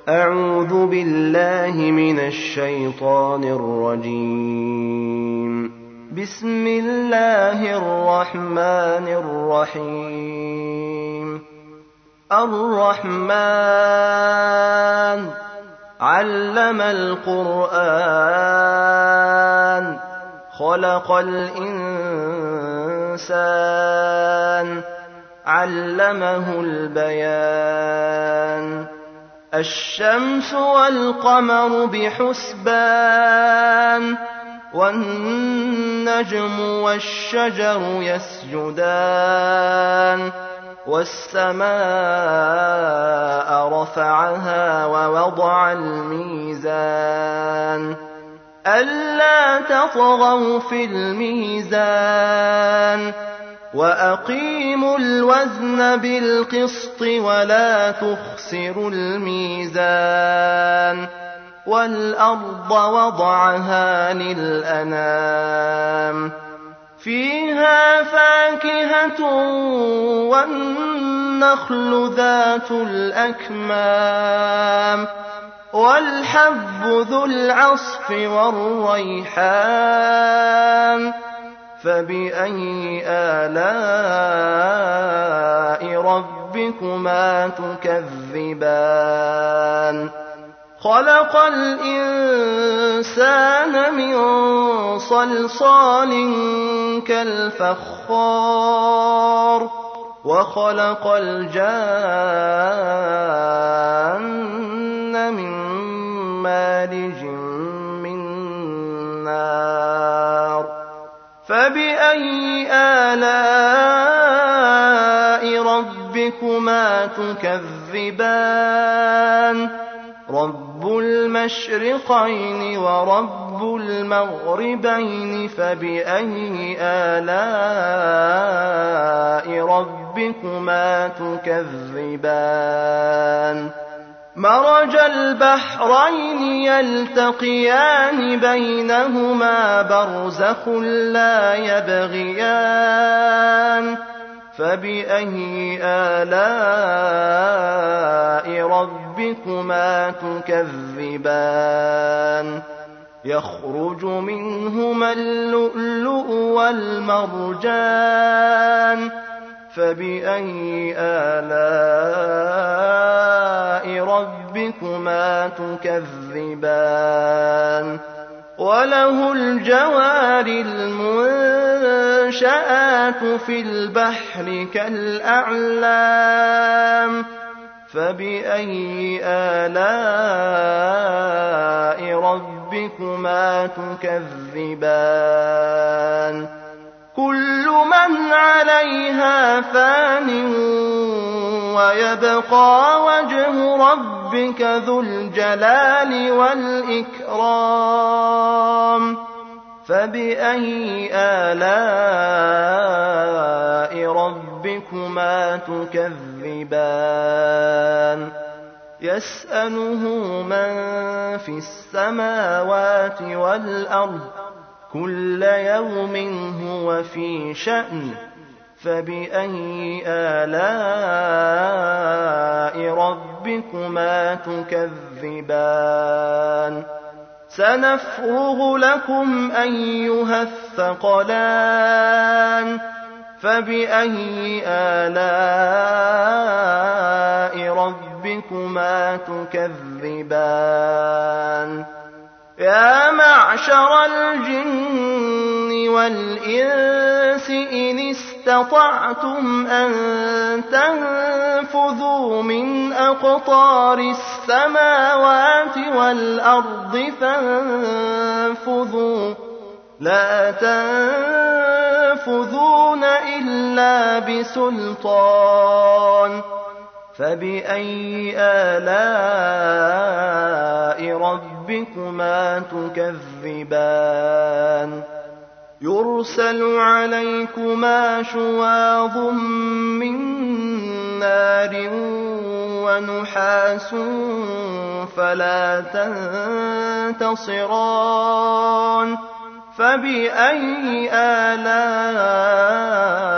أعوذ بالله من الشيطان الرجيم. بسم الله الرحمن الرحيم. الرحمن علم القرآن خلق الإنسان علمه البيان. الشمس والقمر بحسبان والنجم والشجر يسجدان والسماء رفعها ووضع الميزان ألا تطغوا في الميزان وأقيموا الوزن بالقسط ولا تخسروا الميزان والأرض وضعها للأنام فيها فاكهة والنخل ذات الأكمام والحب ذو العصف والريحان فبأي آلاء ربكما تكذبان خلق الإنسان من صلصال كالفخار وخلق الجان من مارج من نار فبأي آلاء ربكما تكذبان رب المشرقين ورب المغربين فبأي آلاء ربكما تكذبان مرج البحرين يلتقيان بينهما برزخ لا يبغيان فبأي آلاء ربكما تكذبان يخرج منهما اللؤلؤ والمرجان فبأي آلاء ربكما تكذبان وله الجوار المنشآت في البحر كالأعلام فبأي آلاء ربكما تكذبان كل من عليها فان ويبقى وجه ربك ذو الجلال والإكرام فبأي آلاء ربكما تكذبان يسأله من في السماوات والأرض كل يوم هو في شأن فبأي آلاء ربكما تكذبان سنفرغ لكم أيها الثقلان فبأي آلاء ربكما تكذبان يا معشر الجن والإنس إن استطعتم أن تنفذوا من أقطار السماوات والأرض فانفذوا لا تنفذون إلا بسلطان فبأي آلاء ربكما تكذبان يرسل عليكما شواظ من نار ونحاس فلا تنتصران فبأي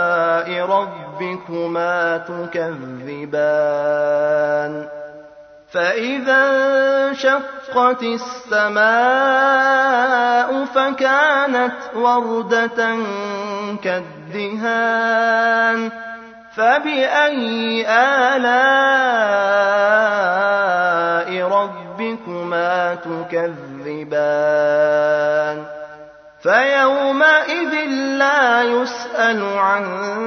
آلاء ربكما تكذبان فإذا انشقت السماء فكانت وردة كالدهان فبأي آلاء ربكما تكذبان فيومئذ لا يسأل عن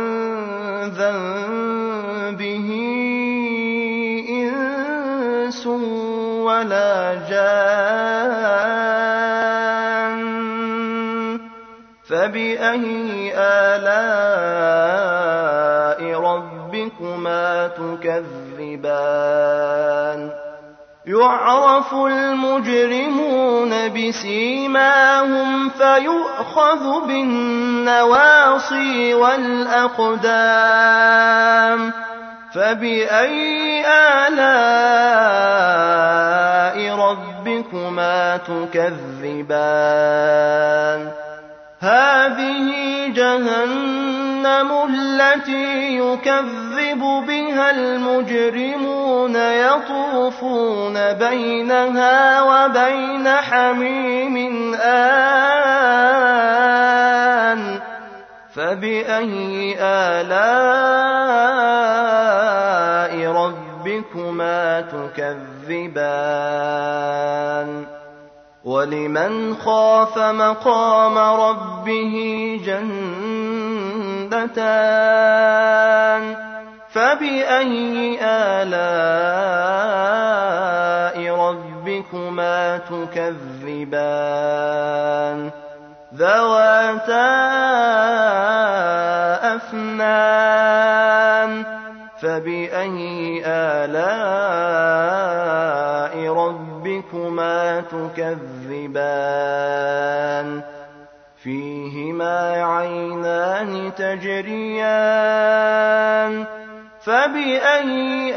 ذنبه إنس ولا جان فبأي آلاء ربكما تكذبان يعرف المجرمون بسيماهم فيؤخذ بالنواصي والأقدام فبأي آلاء ربكما تكذبان هذه جهنم التي يكذب بها المجرمون يطوفون بينها وبين حميم آن فبأي آلاء ربكما تكذبان ولمن خاف مقام ربه جنتان فبأي آلاء ربكما تكذبان ذواتا أفنان فبأي آلاء ربكما تكذبان فيهما عينان تجريان فبأي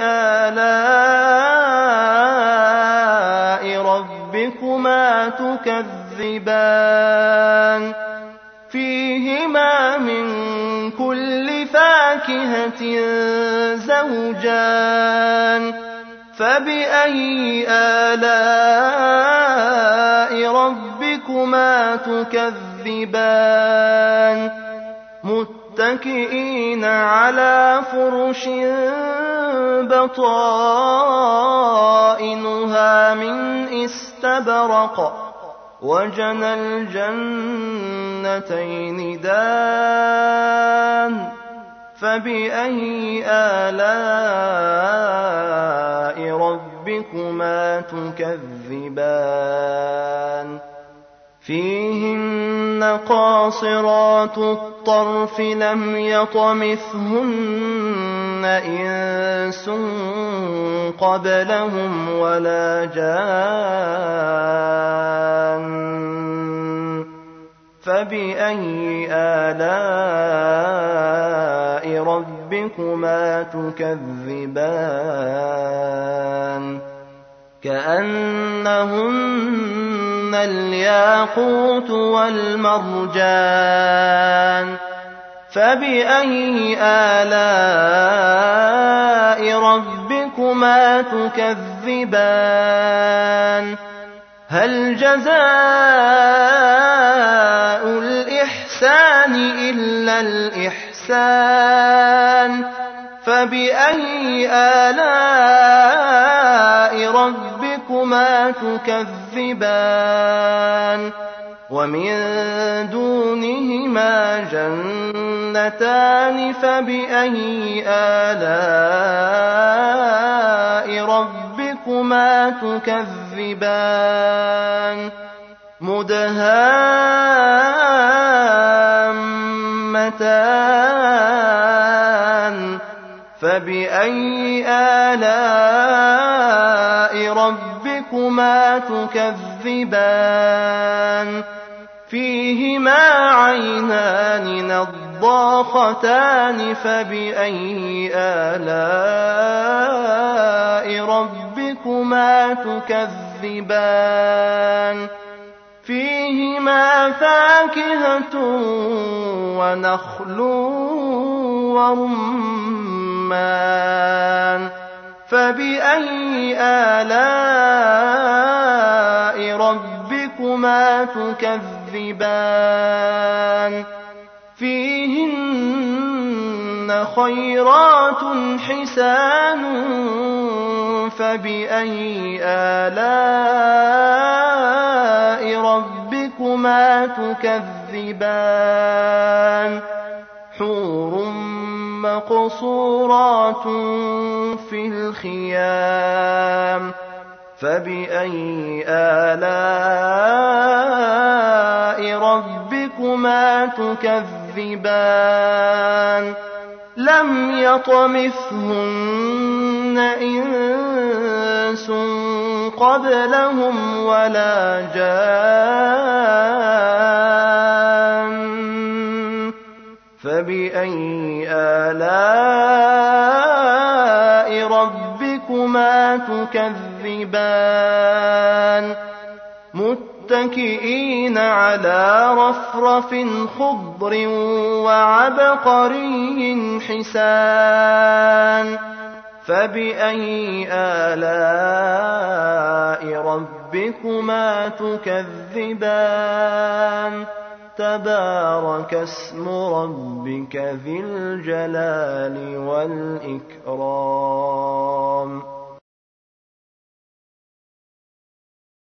آلاء ربكما تكذبان فيهما من كل فاكهة زوجان فبأي آلاء ربكما تكذبان متكئين على فرش بطائنها من استبرق وجنى الجنتين دان فبأي آلاء ربكما تكذبان فيهن قاصرات الطرف لم يطمثهن إنس قبلهم ولا جان فبأي آلاء ربكما تكذبان كأنهن الياقوت والمرجان فبأي آلاء ربكما تكذبان هل جزاء الإحسان إلا الإحسان فبأي آلاء ربكما تكذبان ومن دونهما جنتان فبأي آلاء ربكما تكذبان مدهامتان فبأي آلاء ربكما تكذبان فيهما عينان نضاختان فبأي آلاء ربكما تكذبان فيهما فاكهة ونخل ورمان فبأي آلاء ربكما تكذبان فيهن خيرات حسان فبأي آلاء ربكما تكذبان حور مقصورات في الخيام فبأي آلاء ربكما تكذبان لم يطمثهن إنس قبلهم ولا جان فبأي آلاء ربكما تكذبان متكئين على رفرف خضر وعبقري حسان فبأي آلاء ربكما تكذبان تبارك اسم ربك ذي الجلال والإكرام